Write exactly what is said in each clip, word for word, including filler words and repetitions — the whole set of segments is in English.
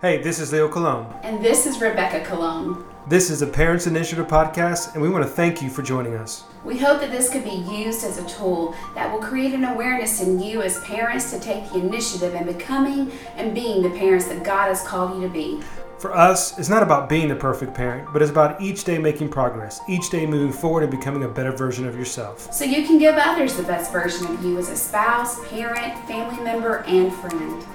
Hey, this is Leo Colon. And this is Rebecca Colon. This is a Parents Initiative podcast, and we want to thank you for joining us. We hope that this could be used as a tool that will create an awareness in you as parents to take the initiative in becoming and being the parents that God has called you to be. For us, it's not about being the perfect parent, but it's about each day making progress, each day moving forward and becoming a better version of yourself. So you can give others the best version of you as a spouse, parent, family member, and friend.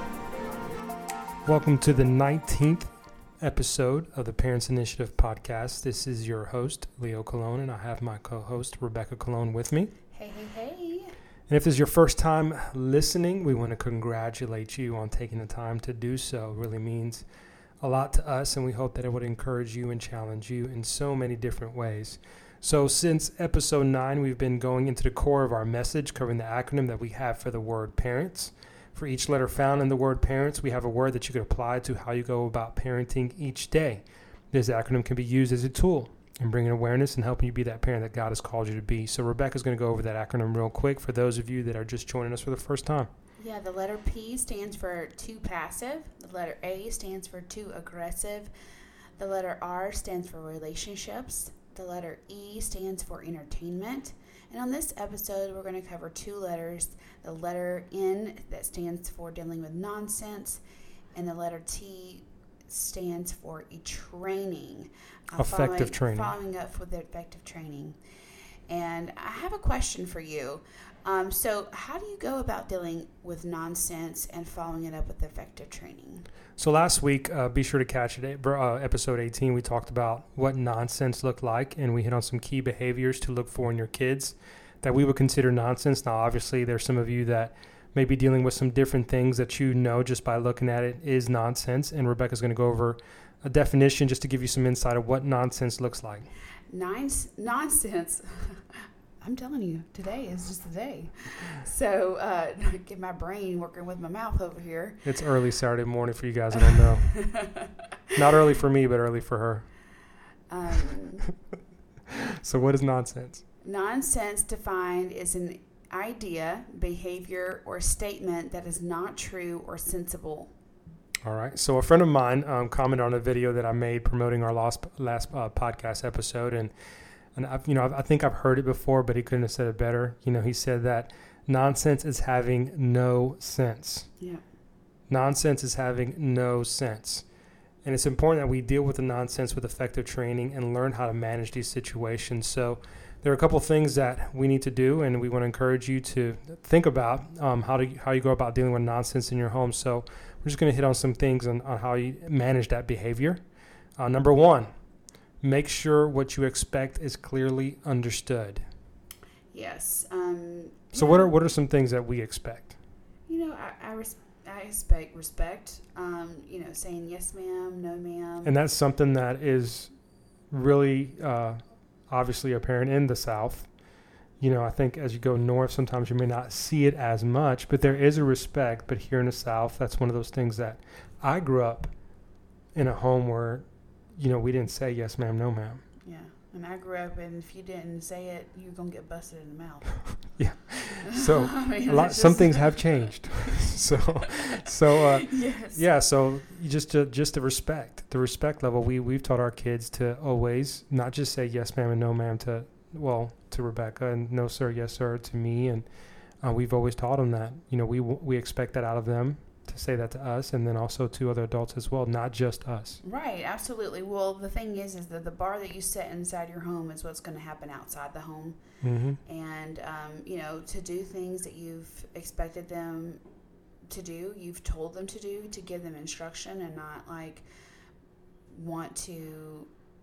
Welcome to the nineteenth episode of the Parents Initiative podcast. This is your host, Leo Colon, and I have my co-host, Rebecca Colon, with me. Hey, hey, hey. And if this is your first time listening, we want to congratulate you on taking the time to do so. It really means a lot to us, and we hope that it would encourage you and challenge you in so many different ways. So since episode nine, we've been going into the core of our message, covering the acronym that we have for the word parents. For each letter found in the word parents, we have a word that you could apply to how you go about parenting each day. This acronym can be used as a tool in bringing awareness and helping you be that parent that God has called you to be. So Rebecca's going to go over that acronym real quick for those of you that are just joining us for the first time. Yeah, the letter P stands for too passive. The letter A stands for too aggressive. The letter R stands for relationships. The letter E stands for entertainment. And on this episode, we're going to cover two letters. The letter N that stands for dealing with nonsense, and the letter T stands for a training. Uh, effective following, training. Following up with the effective training. And I have a question for you. Um, so how do you go about dealing with nonsense and following it up with effective training? So last week, uh, be sure to catch it. Uh, episode eighteen, we talked about what nonsense looked like, and we hit on some key behaviors to look for in your kids that we would consider nonsense. Now, obviously, there's some of you that may be dealing with some different things that you know just by looking at it is nonsense, and Rebecca's going to go over a definition just to give you some insight of what nonsense looks like. Nine, nonsense. I'm telling you, today is just the day. So uh, get my brain working with my mouth over here. It's early Saturday morning for you guys. I don't know. Not early for me, but early for her. Um, so what is nonsense? Nonsense defined is an idea, behavior, or statement that is not true or sensible. All right. So a friend of mine um, commented on a video that I made promoting our last last uh, podcast episode, and and I've, you know I've, I think I've heard it before, but he couldn't have said it better. You know, he said that nonsense is having no sense. Yeah. Nonsense is having no sense, and it's important that we deal with the nonsense with effective training and learn how to manage these situations. So there are a couple things that we need to do, and we want to encourage you to think about um, how to how you go about dealing with nonsense in your home. So we're just going to hit on some things on, on how you manage that behavior. Uh, number one, make sure what you expect is clearly understood. Yes. Um, so yeah. what are what are some things that we expect? You know, I I, res- I expect respect. Um, you know, saying yes, ma'am, no, ma'am. And that's something that is really uh, obviously apparent in the South. You know, I think as you go north, sometimes you may not see it as much, but there is a respect. But here in the South, that's one of those things that I grew up in a home where, you know, we didn't say yes, ma'am, no, ma'am. Yeah. And I grew up, and if you didn't say it, you're going to get busted in the mouth. Yeah. So I mean, a lot, just... some things have changed. so, so uh, yes. yeah, so you just to, just the respect, the respect level, we, we've taught our kids to always not just say yes, ma'am, and no, ma'am to, well, to Rebecca, and no, sir, yes, sir, to me. And uh, we've always taught them that, you know, we we expect that out of them to say that to us, and then also to other adults as well, not just us. Right, absolutely. Well, the thing is, is that the bar that you set inside your home is what's going to happen outside the home. Mm-hmm. And, um, you know, to do things that you've expected them to do, you've told them to do, to give them instruction and not, like, want to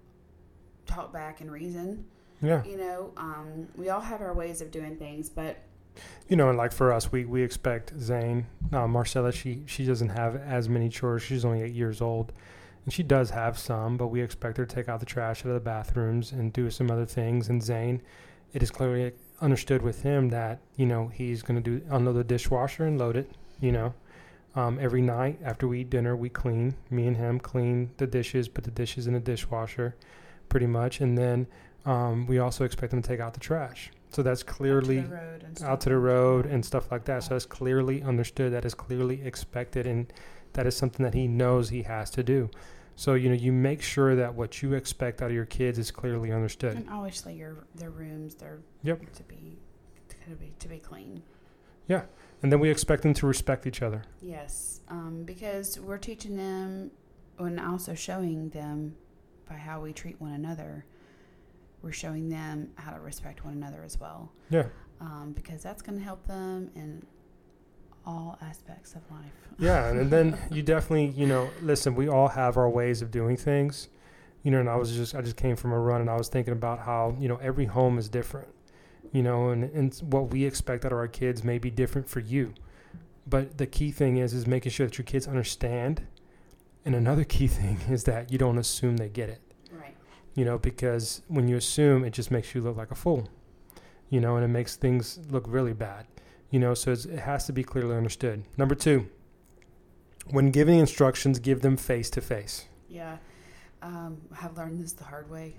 talk back and reason. Yeah. You know, um, we all have our ways of doing things, but you know, and like for us, we, we expect Zane, uh, Marcella, she, she doesn't have as many chores. She's only eight years old, and she does have some, but we expect her to take out the trash out of the bathrooms and do some other things. And Zane, it is clearly understood with him that, you know, he's going to do unload the dishwasher and load it, you know. Um, every night after we eat dinner, we clean. Me and him clean the dishes, put the dishes in the dishwasher pretty much. And then um, we also expect him to take out the trash. So that's clearly out to the road and stuff, out to the road and stuff like that. So that's clearly understood. That is clearly expected. And That is something that he knows he has to do. So, you know, you make sure that what you expect out of your kids is clearly understood. And obviously your their rooms, they're yep. to be to be to be clean. Yeah. And then we expect them to respect each other. Yes. Um, because we're teaching them and also showing them by how we treat one another, we're showing them how to respect one another as well. Yeah. Um, because that's going to help them in all aspects of life. Yeah, and then you definitely, you know, listen, we all have our ways of doing things. You know, and I was just, I just came from a run and I was thinking about how, you know, every home is different, you know, and, and what we expect out of our kids may be different for you. But the key thing is, is making sure that your kids understand. And another key thing is that you don't assume they get it. Right. You know, because when you assume, it just makes you look like a fool, you know, and it makes things look really bad. You know, so it's, it has to be clearly understood. Number two, when giving instructions, give them face to face. Yeah. Um, I've learned this the hard way.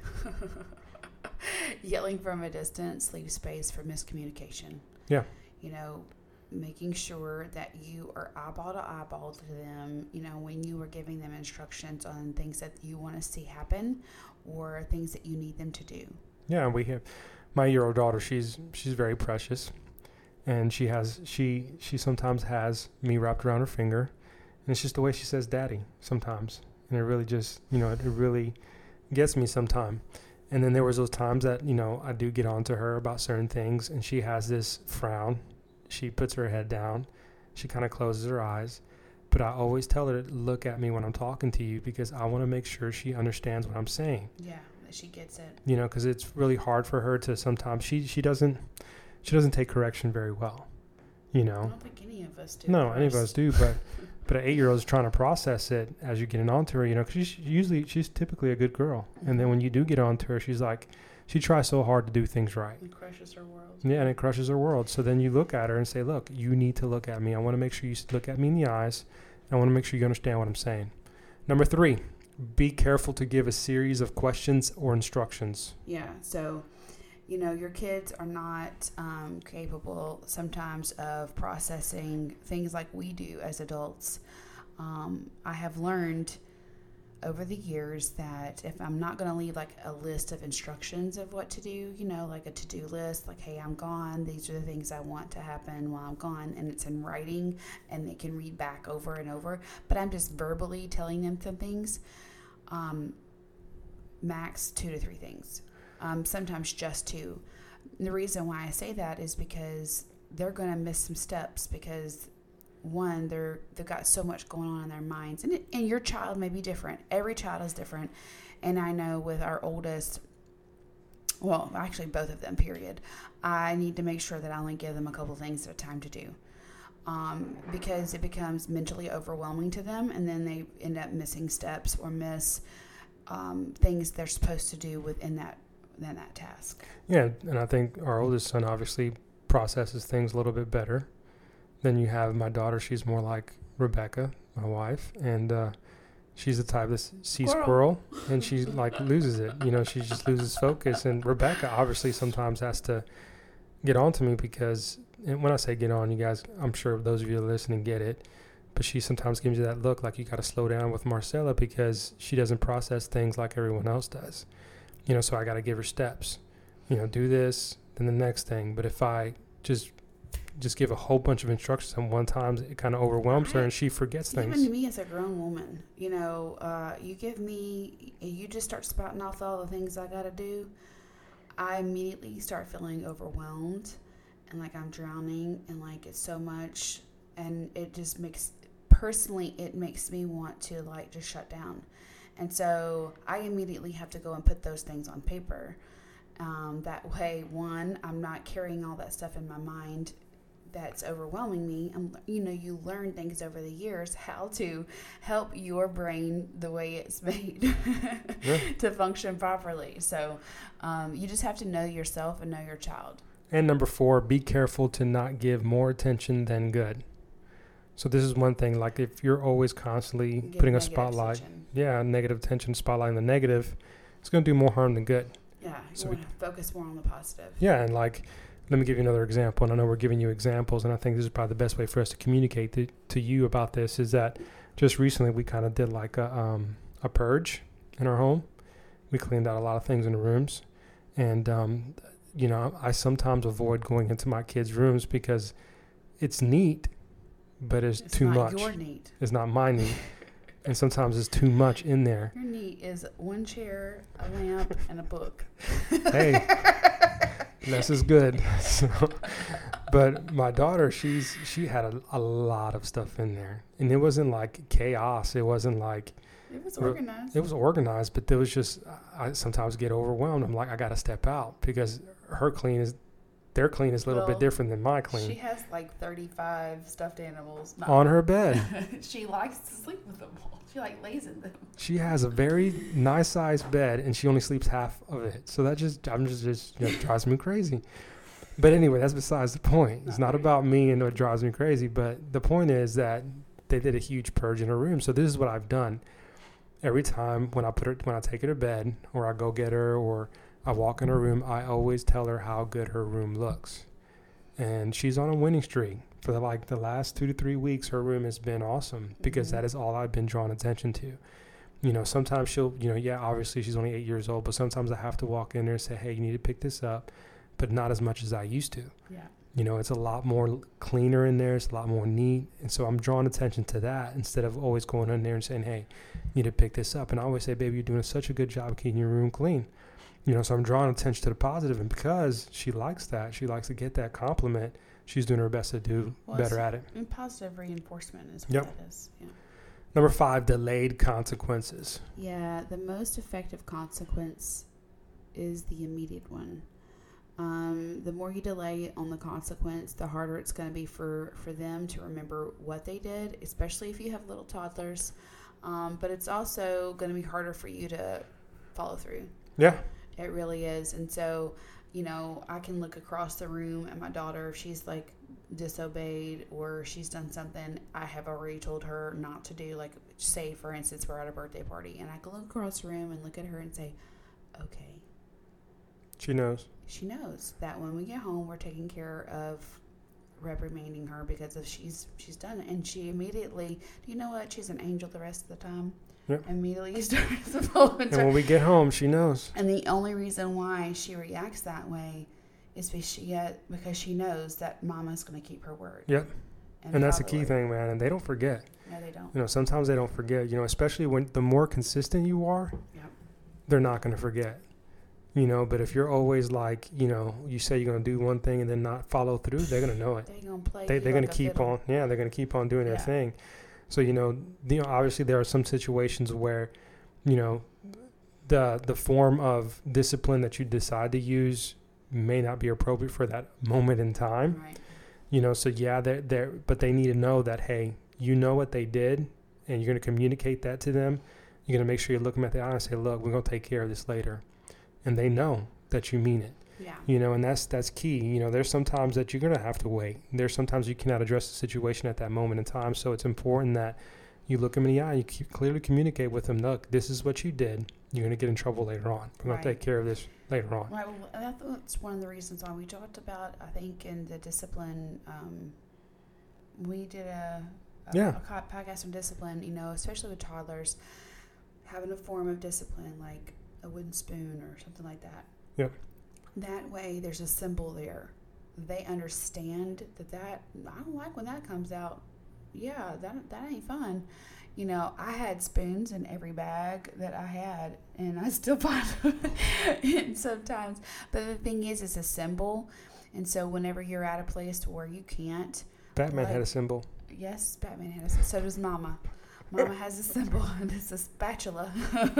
Yelling from a distance leaves space for miscommunication. Yeah. You know, making sure that you are eyeball to eyeball to them, you know, when you are giving them instructions on things that you want to see happen or things that you need them to do. Yeah, we have my year-old daughter, she's she's very precious. And she has she she sometimes has me wrapped around her finger, and it's just the way she says daddy sometimes. And it really just, you know, it, it really gets me sometime. And then there was those times that, you know, I do get on to her about certain things, and she has this frown. She puts her head down. She kind of closes her eyes. But I always tell her to look at me when I'm talking to you, because I want to make sure she understands what I'm saying. Yeah, that she gets it. You know, because it's really hard for her to sometimes, she, she doesn't, she doesn't take correction very well, you know. I don't think any of us do. No, any of us do, but but an eight-year-old is trying to process it as you're getting on to her, you know, because she's usually, she's typically a good girl. Mm-hmm. And then when you do get on to her, she's like, she tries so hard to do things right. It crushes her world. Yeah, and it crushes her world. So then you look at her and say, look, you need to look at me. I want to make sure you look at me in the eyes. I want to make sure you understand what I'm saying. Number three, be careful to give a series of questions or instructions. Yeah, so, you know, your kids are not um, capable sometimes of processing things like we do as adults. Um, I have learned over the years that if I'm not going to leave like a list of instructions of what to do, you know, like a to-do list, like, hey, I'm gone, these are the things I want to happen while I'm gone, and it's in writing and they can read back over and over, but I'm just verbally telling them some things, um, max two to three things, um, sometimes just two. And the reason why I say that is because they're going to miss some steps, because one, they're they've got so much going on in their minds, and it, and your child may be different. Every child is different, and I know with our oldest, well, actually both of them, period, I need to make sure that I only give them a couple things at a time to do, um, because it becomes mentally overwhelming to them, and then they end up missing steps or miss um, things they're supposed to do within that within that task. Yeah, and I think our oldest son obviously processes things a little bit better. Then you have my daughter. She's more like Rebecca, my wife, and uh, she's the type that sees squirrel. squirrel, and she like loses it. You know, she just loses focus. And Rebecca obviously sometimes has to get on to me because, and when I say get on, you guys, I'm sure those of you that are listening get it, but she sometimes gives you that look like you got to slow down with Marcella because she doesn't process things like everyone else does. You know, so I got to give her steps. You know, do this, then the next thing. But if I just just give a whole bunch of instructions at one time, it kind of overwhelms her and she forgets Even things. Even me as a grown woman, you know, uh, you give me, you just start spouting off all the things I got to do, I immediately start feeling overwhelmed and like I'm drowning and like it's so much, and it just makes, personally, it makes me want to like just shut down. And so I immediately have to go and put those things on paper. Um, that way, one, I'm not carrying all that stuff in my mind that's overwhelming me. And, you know, you learn things over the years how to help your brain the way it's made yeah. to function properly. So um, you just have to know yourself and know your child. And number four, be careful to not give more attention than good. So this is one thing, like if you're always constantly Give putting a spotlight, attention. yeah, negative attention, spotlighting the negative, it's going to do more harm than good. Yeah, you so want to focus more on the positive. Yeah, and like, let me give you another example, and I know we're giving you examples, and I think this is probably the best way for us to communicate to, to you about this, is that just recently we kind of did like a um, a purge in our home. We cleaned out a lot of things in the rooms, and um, you know, I sometimes avoid going into my kids' rooms because it's neat, but it's, It's too not much. your neat. It's not my neat, and sometimes it's too much in there. Your neat is one chair, a lamp, and a book. Hey, less is good. So, but my daughter, she's she had a, a lot of stuff in there, and it wasn't like chaos. It wasn't like It was organized. it was organized, but there was just I sometimes get overwhelmed. I'm like, I got to step out because her clean is their clean is a little Well, bit different than my clean. She has like thirty-five stuffed animals. Not On her bed. She likes to sleep with them all. She like lays in them. She has a very nice sized bed, and she only sleeps half of it. So that just I'm just just you know, drives me crazy. But anyway, that's besides the point. It's not about me and what drives me crazy. But the point is that they did a huge purge in her room. So this is what I've done. Every time when I put her, when I take her to bed, or I go get her, or I walk in her room, I always tell her how good her room looks. And she's on a winning streak. For the, like the last two to three weeks, her room has been awesome because Mm-hmm. that is all I've been drawing attention to. You know, sometimes she'll, you know, yeah, obviously she's only eight years old, but sometimes I have to walk in there and say, hey, you need to pick this up, but not as much as I used to. Yeah. You know, it's a lot more cleaner in there. It's a lot more neat. And so I'm drawing attention to that instead of always going in there and saying, hey, you need to pick this up. And I always say, baby, you're doing such a good job of keeping your room clean. You know, so I'm drawing attention to the positive. And because she likes that, she likes to get that compliment, she's doing her best to do Well, better it's- at it. And positive reinforcement is what Yep. that is. Yeah. Number five, delayed consequences. Yeah, the most effective consequence is the immediate one. Um, the more you delay on the consequence, the harder it's going to be for, for them to remember what they did, especially if you have little toddlers. Um, but it's also going to be harder for you to follow through. Yeah. It really is. And so, you know, I can look across the room at my daughter. If she's like disobeyed or she's done something I have already told her not to do, like say, for instance, we're at a birthday party and I can look across the room and look at her and say, okay. She knows. She knows that when we get home, we're taking care of reprimanding her because of she's she's done it. And she immediately, do you know what? She's an angel the rest of the time. Yep. Immediately starts to follow. And when we get home, she knows. And the only reason why she reacts that way is because she, uh, because she knows that Mama's going to keep her word. Yep. And that's the follow key her. thing, man. And they don't forget. No, they don't. You know, sometimes they don't forget, you know, especially when the more consistent you are, Yep. they're not going to forget. You know, but if you're always like, you know, you say you're going to do one thing and then not follow through, they're going to know it. They're going to play. They, you they're like going to a keep fiddle. on. Yeah, they're going to keep on doing their Yeah. thing. So, you know, you know, obviously there are some situations where, you know, the the form of discipline that you decide to use may not be appropriate for that moment in time. Right. You know, so yeah, they're, they're, but they need to know that, hey, you know what they did, and you're going to communicate that to them. You're going to make sure you look them at the eye and say, look, we're going to take care of this later. And they know that you mean it. Yeah. You know, and that's that's key. You know, there's sometimes that you're going to have to wait. There's sometimes you cannot address the situation at that moment in time. So it's important that you look them in the eye, you keep, clearly communicate with them, look, this is what you did. You're going to get in trouble later on. We're going Right. to take care of this later on. Right. Well, and that's one of the reasons why we talked about, I think, in the discipline, um, we did a, a, Yeah. a co- podcast on discipline, you know, especially with toddlers, having a form of discipline like a wooden spoon or something like that. Yep. That way there's a symbol there. They understand that that, I don't like when that comes out. Yeah, that that ain't fun. You know, I had spoons in every bag that I had, and I still find them sometimes. But the thing is, it's a symbol. And so whenever you're at a place to where you can't. Batman like, had a symbol. Yes, Batman has it. So does Mama. Mama has a symbol, and it's a spatula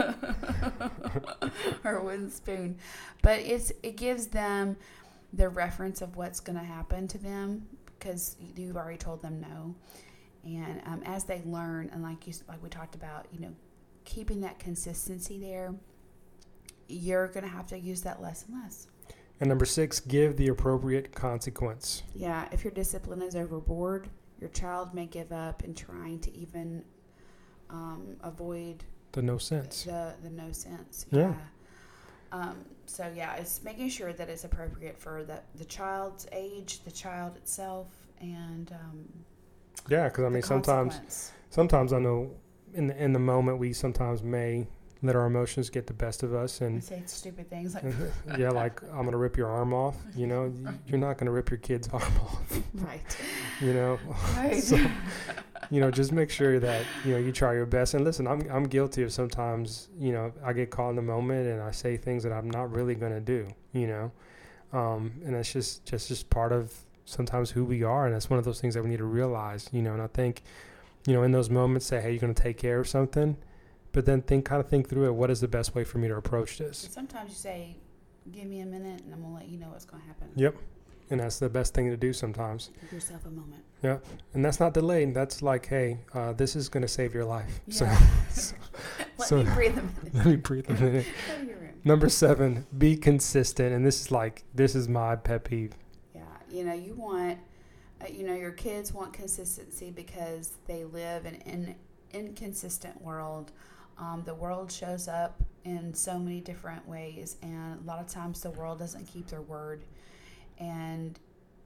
or a wooden spoon. But it's it gives them the reference of what's going to happen to them because you've already told them no. And um, as they learn, and like you, like we talked about, you know, keeping that consistency there, you're going to have to use that less and less. And number six, give the appropriate consequence. Yeah, if your discipline is overboard, your child may give up in trying to even um, avoid The no sense. the the no sense. Yeah. Um, so yeah, it's making sure that it's appropriate for the the child's age, the child itself, and um, Yeah, because I mean, the sometimes consequence. sometimes I know in the, in the moment we sometimes may let our emotions get the best of us and say stupid things like yeah, like I'm gonna rip your arm off. You know, you're not gonna rip your kid's arm off. Right. You know, right. So, you know, just make sure that you know you try your best. And listen, I'm I'm guilty of sometimes. You know, I get caught in the moment and I say things that I'm not really gonna do. You know, um, and that's just just just part of sometimes who we are, and that's one of those things that we need to realize. You know, and I think, you know, in those moments, say, hey, you're gonna take care of something. But then think, kind of think through it. What is the best way for me to approach this? Sometimes you say, give me a minute and I'm going to let you know what's going to happen. Yep. And that's the best thing to do sometimes. Give yourself a moment. Yep. And that's not delayed. That's like, hey, uh, this is going to save your life. Yeah. So, so, let so me breathe a minute. Let me breathe a minute. Go to your room. Number seven, be consistent. And this is like, this is my pet peeve. Yeah. You know, you want, uh, you know, your kids want consistency because they live in an inconsistent world. Um, the world shows up in so many different ways, and a lot of times the world doesn't keep their word. And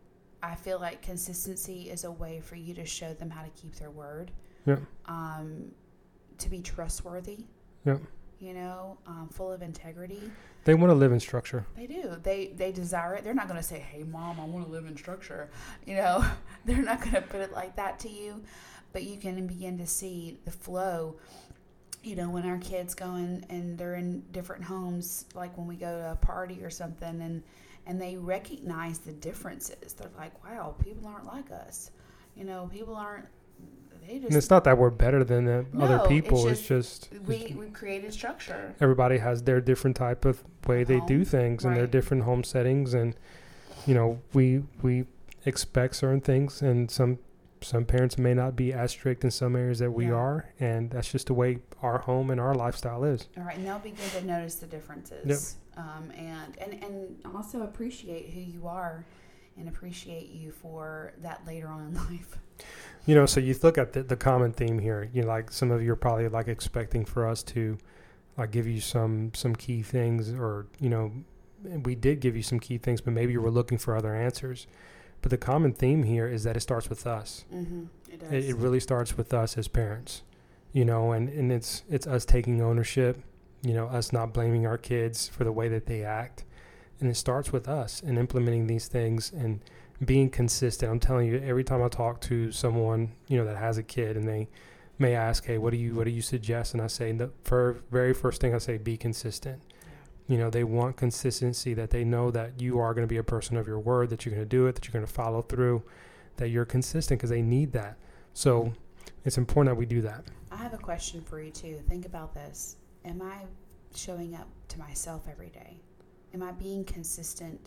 I feel like consistency is a way for you to show them how to keep their word. Yeah. Um, to be trustworthy. Yeah. You know, um, full of integrity. They want to live in structure. They do. They they desire it. They're not going to say, "Hey, Mom, I want to live in structure." You know, they're not going to put it like that to you, but you can begin to see the flow. You know, when our kids go in and they're in different homes, like when we go to a party or something, and, and they recognize the differences. They're like, wow, people aren't like us. You know, people aren't, they just... And it's not that we're better than the no, other people. It's just... It's just we, we created structure. Everybody has their different type of way they home, do things, and right. their different home settings. And, you know, we we expect certain things, and some... Some parents may not be as strict in some areas that we yeah. are, and that's just the way our home and our lifestyle is. All right, and they'll begin to notice the differences, yep. um, and, and and also appreciate who you are, and appreciate you for that later on in life. You know, so you look at the, the common theme here. You know, like some of you are probably like expecting for us to, like, give you some some key things, or you know, we did give you some key things, but maybe you were looking for other answers. But the common theme here is that it starts with us. Mm-hmm. It does. It, it really starts with us as parents, you know, and, and it's it's us taking ownership, you know, us not blaming our kids for the way that they act. And it starts with us and implementing these things and being consistent. I'm telling you, every time I talk to someone, you know, that has a kid and they may ask, hey, what do you what do you suggest? And I say, the for very first thing I say, be consistent. You know, they want consistency, that they know that you are going to be a person of your word, that you're going to do it, that you're going to follow through, that you're consistent, because they need that. So it's important that we do that. I have a question for you, too. Think about this. Am I showing up to myself every day? Am I being consistent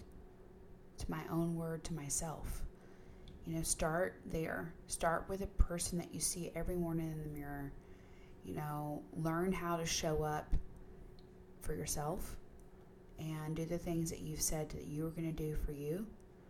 to my own word to myself? You know, start there. Start with a person that you see every morning in the mirror. You know, learn how to show up for yourself. And do the things that you've said that you were going to do for you.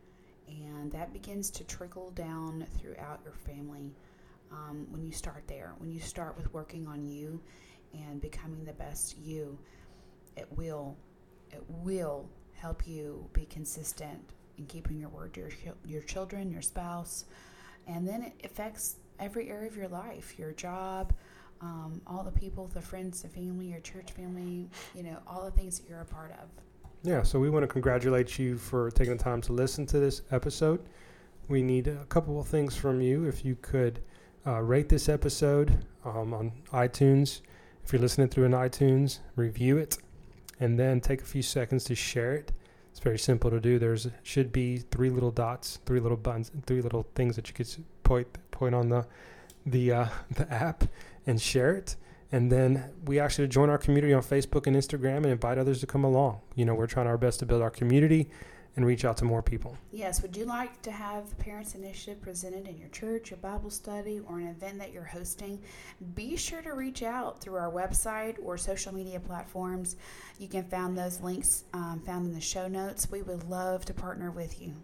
And that begins to trickle down throughout your family um, when you start there. When you start with working on you and becoming the best you, it will, it will help you be consistent in keeping your word to your, your children, your spouse. And then it affects every area of your life, your job, Um, all the people, the friends, the family, your church family, you know, all the things that you're a part of. Yeah, so we want to congratulate you for taking the time to listen to this episode. We need a couple of things from you. If you could uh, rate this episode um, on iTunes. If you're listening through an iTunes, review it, and then take a few seconds to share it. It's very simple to do. There's should be three little dots, three little buttons, three little things that you could point point on the the uh, the app and share it. And then we ask you to join our community on Facebook and Instagram and invite others to come along. You know, we're trying our best to build our community and reach out to more people. Yes. Would you like to have Parents Initiative presented in your church, your Bible study, or an event that you're hosting? Be sure to reach out through our website or social media platforms. You can find those links um, found in the show notes. We would love to partner with you.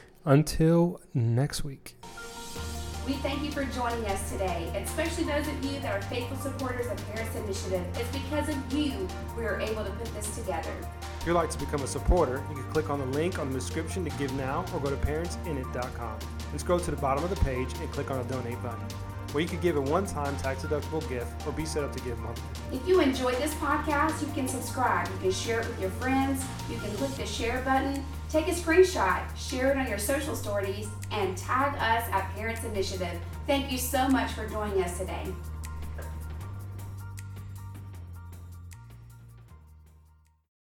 Until next week. We thank you for joining us today, especially those of you that are faithful supporters of Parents Initiative. It's because of you we are able to put this together. If you'd like to become a supporter, you can click on the link on the description to give now or go to parents in it dot com and scroll to the bottom of the page and click on the donate button. where you could give a one-time tax-deductible gift or be set up to give monthly. If you enjoyed this podcast, you can subscribe. You can share it with your friends. You can click the share button, take a screenshot, share it on your social stories, and tag us at Parents Initiative. Thank you so much for joining us today.